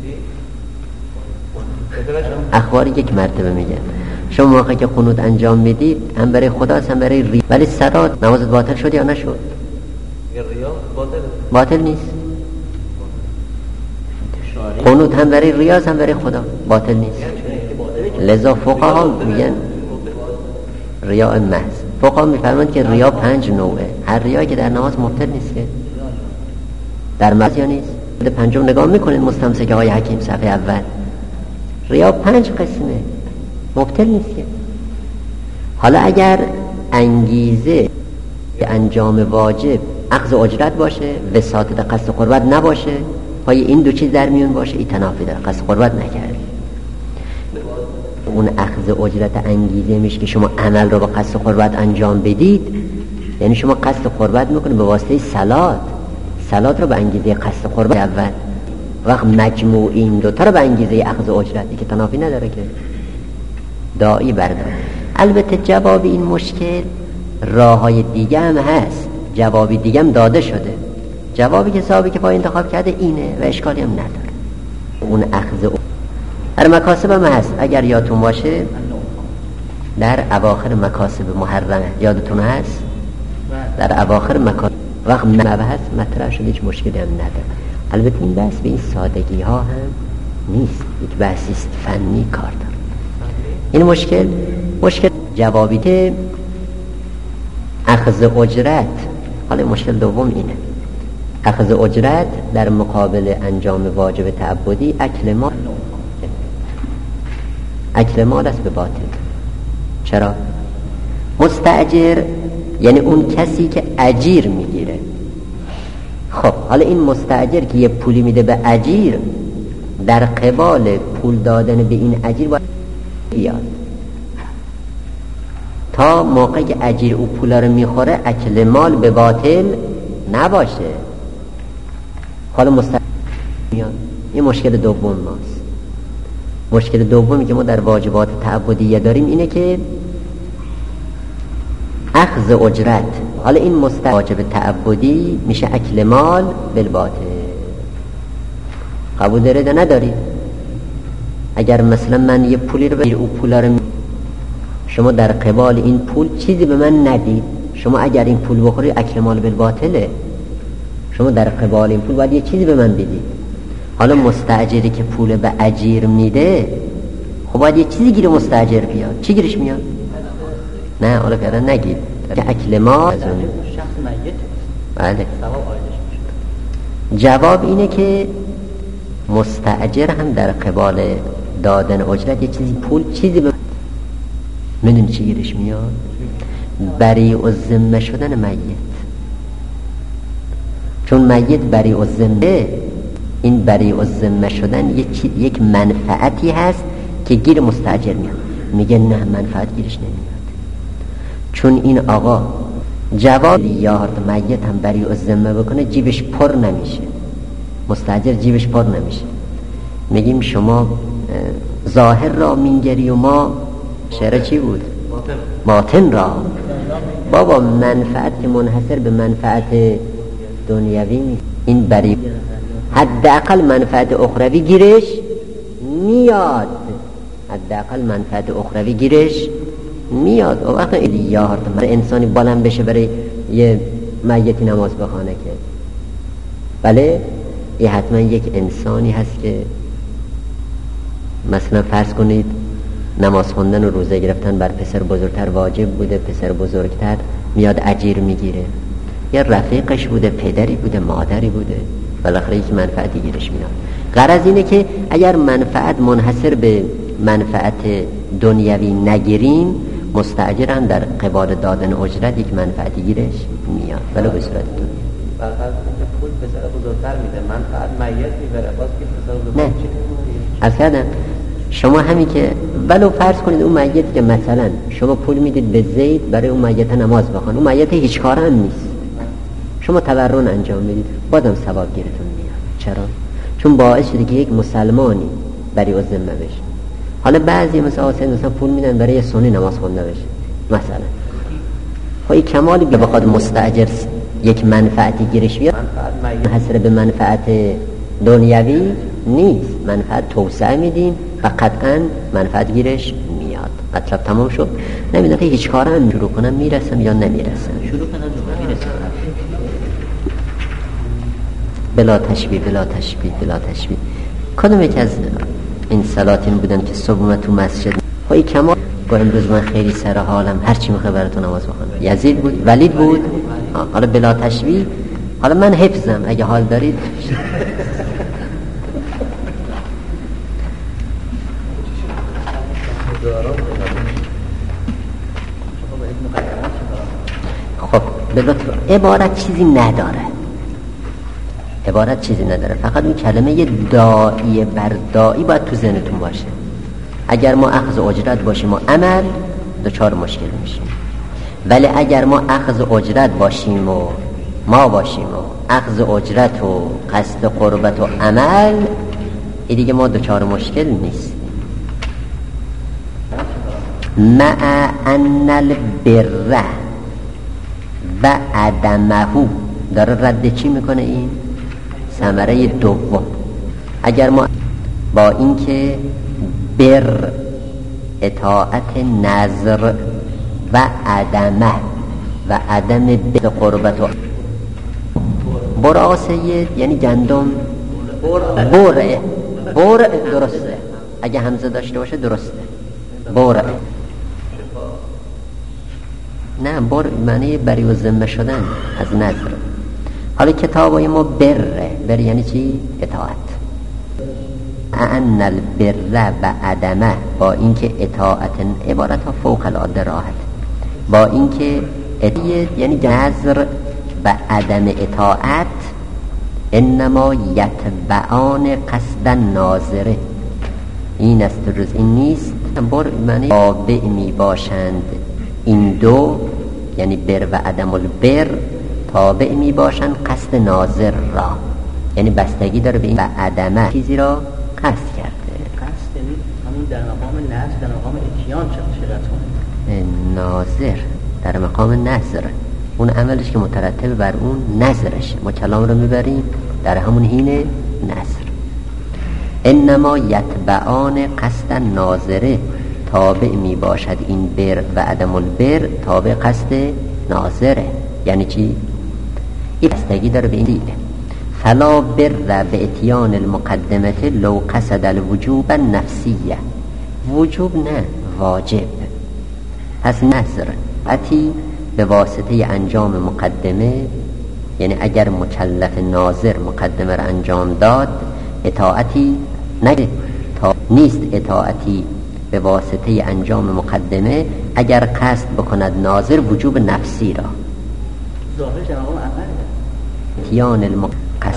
اخبار یک مرتبه میگه شما موقعی که قنوت انجام میدید هم برای خدا هم برای ریا، ولی صلات نماز باطل شد یا نشد؟ ریا باطل نیست. قنوت هم برای ریا هم برای خدا باطل نیست. لذا فقها میگن ریا محض. فقها میفرمایند که ریا 5 نوعه. هر ریایی که در نماز مبطل نیست که در نماز یا نیست. پنجم نگاه میکنید مستمسک های حکیم صفحه اول، ریا 5 قسمه، مبطل نیست که. حالا اگر انگیزه انجام واجب اخذ اجرت باشه، وساطت قصد قربت نباشه، پای این دو چیز در میون باشه، این تنافی داره، قصد قربت نکرد. اون اخذ اجرت انگیزه میشه که شما عمل رو با قصد قربت انجام بدید، یعنی شما قصد قربت میکنید به واسطه صلات رو به انگیزه قصد قربت اول، وقت مجموع این دوتا رو به انگیزه اخذ اجرتی که تنافی نداره که داعی بردار. البته جواب این مشکل راههای دیگه هم هست، جوابی دیگه هم داده شده. جوابی که صاحبی که پای انتخاب کرده اینه و اشکالی هم نداره. اون اخذ در مکاسب هم هست. اگر یادتون باشه در اواخر مکاسب محرمه یادتون هست، در اواخر مکاسب وقت مبحث مطرح شده، هیچ مشکلی هم نداره. البته این بحث به این سادگی ها هم نیست، یک بحثی است فنی کار داره. این مشکل جوابی که اخذ اجرت. حالا مشکل دوم اینه، اخذ اجرت در مقابل انجام واجب تعبدی اکل مال است به باطل. چرا؟ مستاجر یعنی اون کسی که اجیر میگیره. خب حالا این مستاجر که یه پولی میده به اجیر، در قبال پول دادن به این اجیر باید بیاد تا موقعی که اجیر او پولا رو میخوره اکل مال به باطل نباشه. حالا مستاجر میاد. این مشکل دوم ماست. مشکل دومی که ما در واجبات تعبدیه داریم اینه که اخذ اجرت. حالا این واجب تعبدی میشه اکل مال بالباطل. قبول دارید یا ندارید؟ اگر مثلا من یه پولی رو او پولا رو شما در قبال این پول چیزی به من ندید، شما اگر این پول بخوری اکل مال بالباطله. شما در قبال این پول باید یه چیزی به من بدید. حالا مستاجری که پول به اجیر میده، خب باید یه چیزی گیر مستاجر بیاد. چی گیرش میاد؟ نه حالا فعلا نگید که اکل مال شخص میت. بله. جواب اینه که مستاجر هم در قبال دادن اجرت یه چیزی پول چیزی به میدونی چی گیرش میاد؟ بریء الذمه شدن میت. چون میت بریء الذمه، این بریء الذمه شدن یک منفعتی هست که گیر مستاجر میاد. میگه نه منفعت گیرش نمیاد، چون این آقا جواب یارد میت هم بریء الذمه بکنه جیبش پر نمیشه، مستاجر جیبش پر نمیشه. میگیم شما ظاهر را مینگری و ما شعر چی بود؟ باطن را. بابا منفعت که منحصر به منفعت دنیوی نیست، این بری حداقل منفعت اخروی گیرش میاد، حداقل منفعت اخروی گیرش میاد. و وقت یارد انسانی بالم بشه برای یه میتی نماز بخونه که بله، یه حتما یک انسانی هست که مثلا فرض کنید نماز خوندن و روزه گرفتن بر پسر بزرگتر واجب بوده، پسر بزرگتر میاد اجیر میگیره، یا رفیقش بوده، پدری بوده، مادری بوده، بالاخره یک منفعتی گیرش میاد. غرض اینه که اگر منفعت منحصر به منفعت دنیوی نگیریم، مستاجر هم در قبال دادن اجرت یک منفعتی گیرش میاد، ولو به صورت دنیا. برخلاف پول پسر بزرگتر میده، منفعت میت میبره، باز که پسر بزرگتر چی از کردم شما همین که ولو فرض کنید اون میت که مثلا شما پول میدید به زید برای اون میت نماز بخونه، اون میت هیچ کار هم نیست، شما تبرع انجام میدید، بازم ثواب گیرتون میاد. چرا؟ چون باعث شده که یک مسلمانی برای الذمه بشه. حالا بعضی مثلا پول میدن برای سنی نماز خونده بشه مثلا، خب این کمالی که بخواد مستاجر یک منفعتی گیرش بیاد، حسر به منفعت دنیوی نیست، منفعت توسعه میدیم و قطعا منفعت گیرش میاد. مطلب تمام شد. نمیدونم هیچ کارم شروع کنم میرسم یا نمیرسم. شروع کنم میرسم. بلا تشبیه. کدوم یک از این سلاطین بودن که صبح اومد تو مسجد های کمال گفت امروز من خیلی سر حالم، هرچی میخوای براتون نماز بخونم. یزید بود؟ ولید بود؟ حالا بلا تشبیه. حالا من حفظم اگه حال دارید. خب عبارت چیزی نداره، فقط اون کلمه داعی بر داعی باید تو ذهنتون باشه. اگر ما اخذ اجرت باشیم و عمل دچار مشکل میشیم، ولی اگر ما اخذ اجرت باشیم و اخذ اجرت و قصد قربت و عمل، این دیگه ما دچار مشکل نیستیم. مع ان البر و عدمه داره رد چی میکنه؟ این ثمره دوم. اگر ما با اینکه بر اطاعت نظر و عدمه و عدم بر قربت و براسه یعنی گندم بر درسته، اگه همزه داشته باشه درسته. بر نه، بر معنی بری و ذمه شدن از نظر. حالا کتابای ما بر یعنی چی؟ اطاعت. ان البر و عدمه، با اینکه اطاعت عبارت ها فوق العاده راحت، با اینکه یعنی نظر و عدم اطاعت انما یتبعان قصد ناظره، این است روز این نیست. بر معنی تابع می باشند این دو، یعنی بر و عدم البر تابع می باشند قصد ناظر را، یعنی بستگی داره به این و عدمه چیزی را قصد کرده. قصد یعنی همون در مقام نظر، در مقام اتیان چقدر کنه ناظر در مقام نظر، اون عملش که مترتب بر اون نظرش. ما کلام رو میبریم در همون حین نظر. انما یتبعان قصد ناظره، تابع می باشد این بر و عدم البر تابع قصد ناظره. یعنی چی؟ این بستگی داره به این دیگه. فلا بر به اتیان المقدمت لو قصد الوجوب النفسیه، وجوب نه واجب. پس نظر اتی به واسطه انجام مقدمه، یعنی اگر مکلف ناظر مقدمه را انجام داد اطاعتی نگه، نیست اطاعتی به واسطه انجام مقدمه اگر قصد بکند ناظر وجوب نفسی را. ظاهرش در مقام عمل اتیان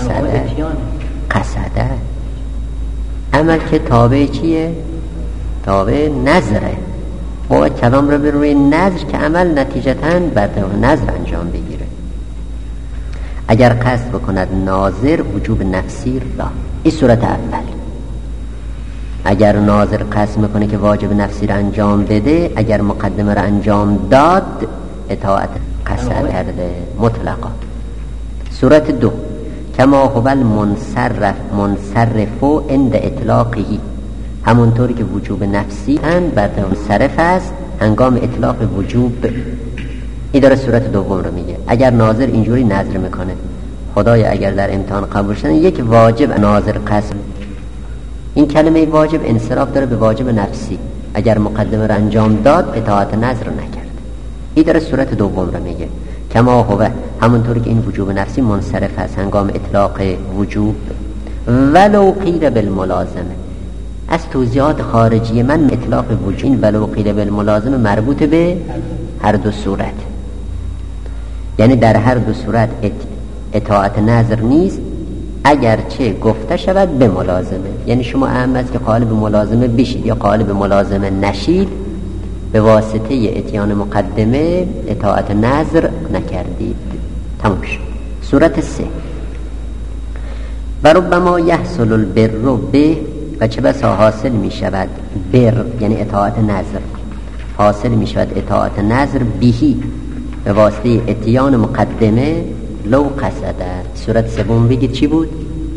قصده عمل که تابع چیه؟ تابع نظره. باید کلام رو به روی نظر که عمل نتیجتاً بر نظر انجام بگیره. اگر قصد بکند ناظر وجوب نفسی را، این صورت اول. اگر ناظر قصد میکنه که واجب نفسی را انجام بده، اگر مقدمه را انجام داد اطاعت قصد کرده مطلقا. صورت دو کما هو المنصرف عند اطلاقه، همونطوری که وجوب نفسی بعد منصرف است هنگام اطلاق وجوب. این داره صورت دوم رو میگه. اگر ناظر اینجوری نظر میکنه خدای اگر در امتحان قبول شدن یک واجب ناظر قصد، این کلمه واجب انصراف داره به واجب نفسی. اگر مقدمه رو انجام داد اطاعت نظر رو نکرد. این داره صورت دوم رو میگه. کما هو، همونطوری که این وجوب نفسی منصرف است هنگام اطلاق وجوب. ولو قیل بالملازمه، از توضیحات خارجی من اطلاق وجوب این ولو قیل بالملازمه مربوط به هر دو صورت، یعنی در هر دو صورت اطاعت نظر نیست اگرچه گفته شود به ملازمه. یعنی شما اهم است که قالب ملازمه بشید یا قالب ملازمه نشید، به واسطه اتیان مقدمه اطاعت نظر نکردید. تمام شد. صورت 3 و ربما یحصل البر به و چه بسا حاصل می شود بر، یعنی اطاعت نظر، حاصل می شود اطاعت نظر بهی به واسطه اتیان مقدمه لو قصده. صورت سوم بگید چی بود؟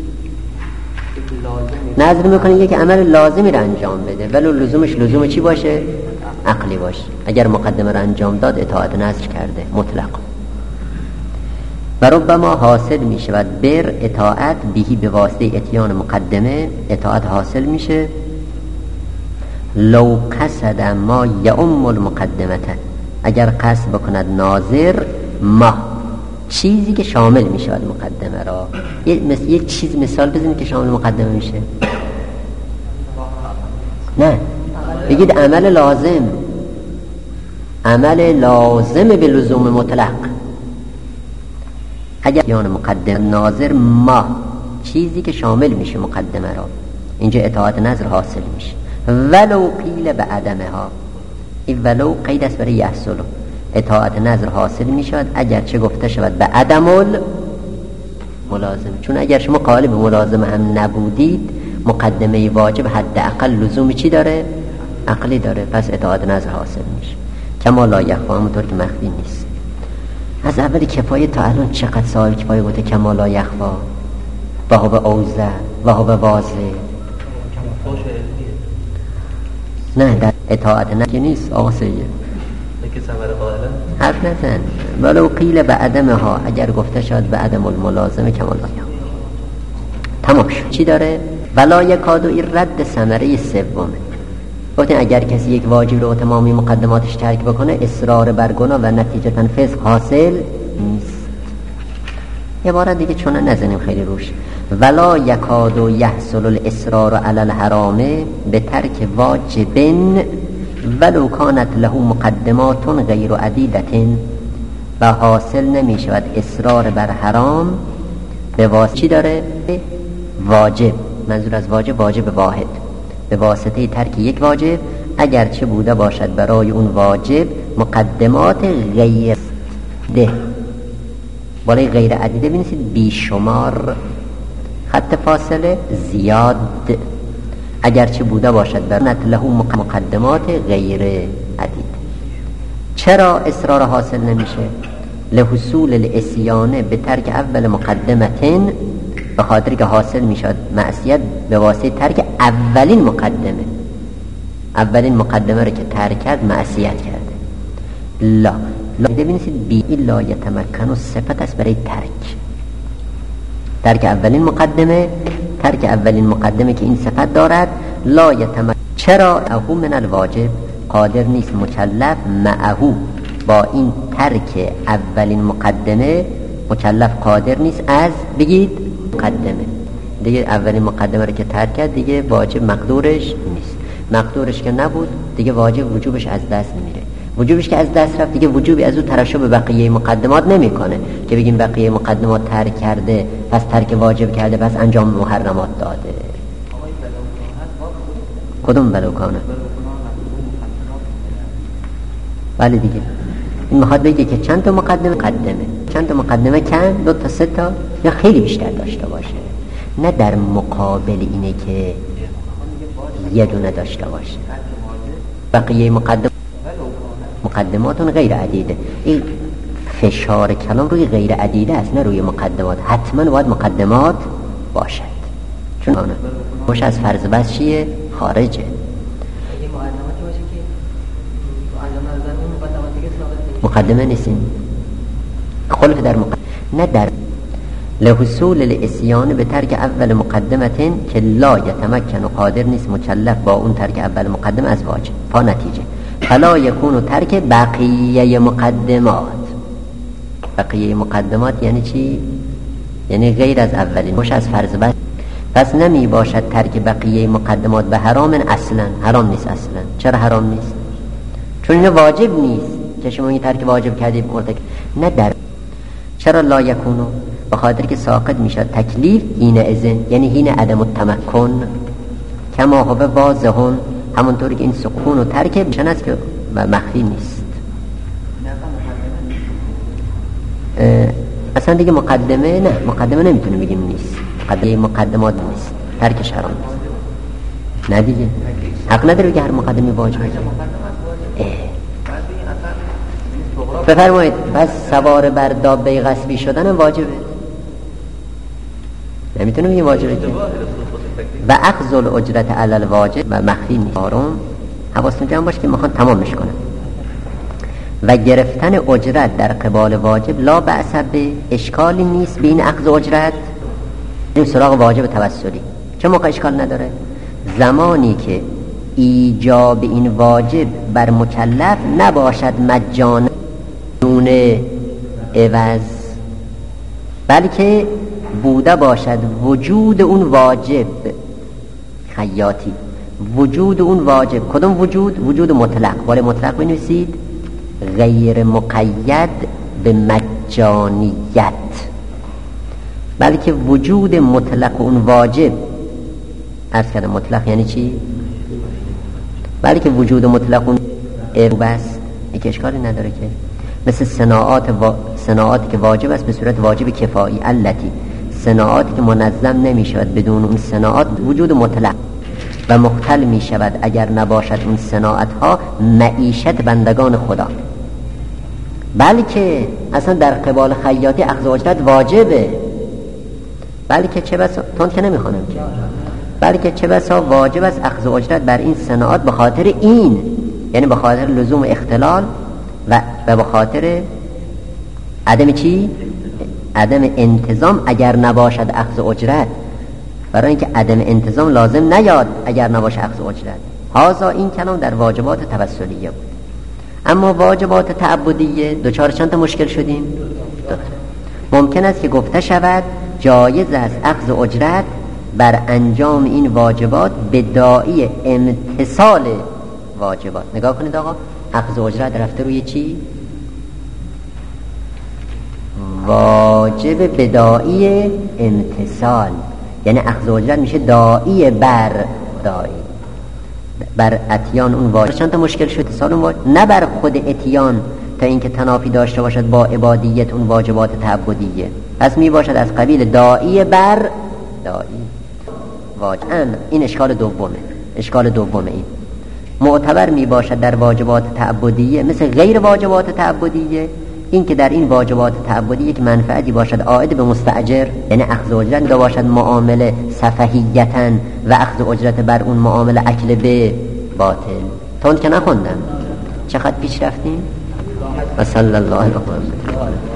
نظر میکنه یک عمل لازمی رو انجام بده ولو لزومش لزوم چی باشه؟ عقلی باشه. اگر مقدمه رو انجام داد اطاعت نظر کرده مطلق. و ربما حاصل می شود بر اطاعت بهی به واسطه اتیان مقدمه، اطاعت حاصل میشه لو قصد ما یعم المقدمه، اگر قصد بکند ناظر ما چیزی که شامل می شود مقدمه را. یک چیز مثال بزنید که شامل مقدمه میشه. نه بگید عمل لازم، عمل لازم به لزوم مطلق. اگر یان مقدمه ناظر ما چیزی که شامل میشه مقدمه را، اینجا اطاعت نظر حاصل میشه. ولو قیل به عدمه ها، این ولو قید است برای یحصل، اطاعت نظر حاصل میشود اگر چه گفته شود به عدم ملازم. چون اگر شما قالب ملازم هم نبودید مقدمه واجب حداقل لزوم چی داره؟ عقلی داره، پس اطاعت نظر حاصل میشه. کما لا یخفی، همونطور که مخفی نیست. از اول کفایه تا الان چقدر صاحب کفایه گفته کما لا یخفی و هو اوضح و هو واضح. نه در اطاعت نظر نیست آقا سید حرف نزن. ولو قیل به عدمه ها، اگر گفته شد به عدم الملازمه کما لا یخفی تمام شد. چی داره؟ ولا یکادو این رد ثمره سومه. گفتن اگر کسی یک واجب رو تمامی مقدماتش ترک بکنه اصرار بر گناه و نتیجتاً فسق حاصل نیست. یه بار دیگه چون نزنیم خیلی روش. ولا یکادو یحصل الاصرار علی الحرام به ترک واجب ولو کانت له مقدمات غیر عدیدة، و حاصل نمی شود اصرار بر حرام به واسطه چی داره؟ واجب. منظور از واجب واجب واحد، به واسطه ترک یک واجب اگرچه بوده باشد برای اون واجب مقدمات غیر ده، بالای غیر عدیده بنویسید بیشمار، خط فاصله زیاد، اگرچه بوده برای له مقدمات غیر عدید. چرا اصرار حاصل نمیشه؟ لحصول الاسیان به ترک اول مقدمتین، به خاطر که حاصل میشد معصیت به واسطه ترک اولین مقدمه. اولین مقدمه رو که ترک کرد معصیت کرده. لا ببینید بی الا یتمکن و صفت است برای ترک اولین مقدمه. ترک اولین مقدمه که این صفت دارد لا یتمکن. چرا؟ اهو من الواجب، قادر نیست مکلف معهو با این ترک اولین مقدمه، مکلف قادر نیست از بگید مقدمه دیگه. اولین مقدمه رو که ترک کرد دیگه واجب مقدورش نیست. مقدورش که نبود دیگه واجب وجوبش از دست میره. وجوبش که از دست رفت دیگه وجوبی از او ترشح به بقیه مقدمات نمیکنه که بگیم بقیه مقدمات ترک کرده پس ترک واجب کرده پس انجام محرمات داده. کدوم بلوکانه؟ بله دیگه این میخواد بگه که چند تا مقدمه چند تا مقدمه کم، 2 تا 3 تا یا خیلی بیشتر داشته باشه، نه در مقابل اینه که یه دونه داشته باشه. بقیه مقدماتون غیر عدیده. این فشار کلام روی غیر عدیده است نه روی مقدمات. حتما باید مقدمات باشد، چون باش از فرض بس چیه؟ خارجه. مقدمه نیستیم خلف در مقدمه، نه در لحصول الاسیان به ترک اول مقدمتین که لا یتمکن و قادر نیست مکلف با اون ترک اول مقدمه از واجب. پا نتیجه فلا یکون ترک بقیه مقدمات. بقیه مقدمات یعنی چی؟ یعنی غیر از اولین، باش از فرض بس. پس نمی باشد ترک بقیه مقدمات به حرام اصلا. حرام نیست اصلا. چرا حرام نیست؟ چون این واجب نیست که شما این ترک واجب کردید مرتکب. نه در چرا لا یکونو؟ به خاطر که ساقط میشد تکلیف این اذن، یعنی این عدم التمکن کما هو واضحون، همونطوری که این سکون و ترک بشن است که مخفی نیست. اصلا دیگه مقدمه نه، مقدمه نمیتونه بگیم نیست. مقدمات نیست، ترکش حرام نیست. نه دیگه حق نداره که هر مقدمه واجب بفرمایید. پس سوار بر دابه غصبی شدن واجبه، نمیتونه بگیم واجبه که. و اخذ الاجرت علی الواجب و مخفی نیست. حواستون جمع باشه که میخوان تمامش کنن. و گرفتن اجرت در قبال واجب لا بأس به، اشکالی نیست به این اخذ اجرت. این سراغ واجب توسلی چه موقع اشکال نداره؟ زمانی که ایجاب این واجب بر مکلف نباشد مجانا دون عوض، بلکه بوده باشد وجود اون واجب خیاطی، وجود اون واجب. کدوم وجود؟ وجود مطلق. ولی مطلق بنویسید غیر مقید به مجانیت، بلکه وجود مطلق اون واجب. عرض کردم مطلق یعنی چی؟ بلکه وجود مطلق اون بس یک اشکالی نداره که مثل صناعاتی که واجب است به صورت واجب کفایی، التی صناعاتی که منظم نمی شود بدون اون صناعات وجود مطلق و مختل می شود اگر نباشد اون صناعت ها معیشت بندگان خدا. بلکه اصلا در قبال خیاطی اخذ اجرت واجبه، بلکه چه بسا تند که نمیخونم که، بلکه چه بسا واجب است اخذ اجرت بر این صناعات به خاطر این، یعنی به خاطر لزوم اختلال و به خاطر عدم چی؟ عدم انتظام اگر نباشد اخذ اجرت. برای اینکه عدم انتظام لازم نیاد اگر نباشه اخذ اجرت. هذا این کلام در واجبات توسلیه بود. اما واجبات تعبدیه دوچار چند تا مشکل شدیم؟ ممکن است که گفته شود جایز است اخذ اجرت بر انجام این واجبات به داعی امتثال واجبات. نگاه کنید آقا، اخذ اجرت رفته روی چی؟ واجب به داعی امتثال، یعنی اخذ اجرت میشه داعی بر داعی بر اتیان اون واجب. چند تا مشکل شد؟ اتصال اون واجب نه بر خود اتیان تا اینکه تنافی داشته باشد با عبادیت اون واجبات تعبدیه، پس می باشد از قبیل داعی بر داعی واجب. این اشکال دومه. اشکال دومه این معتبر می باشد در واجبات تعبدیه مثل غیر واجبات تعبدیه این که در این واجبات تعبدی یک منفعتی باشد عائد به مستاجر، یعنی اخذ اجرت باشد معامله سفهیتا و اخذ اجرت بر اون معامله اکل به باطل. تند که نخوندم چقدر پیش رفتیم. و صلی الله علیه و سلم.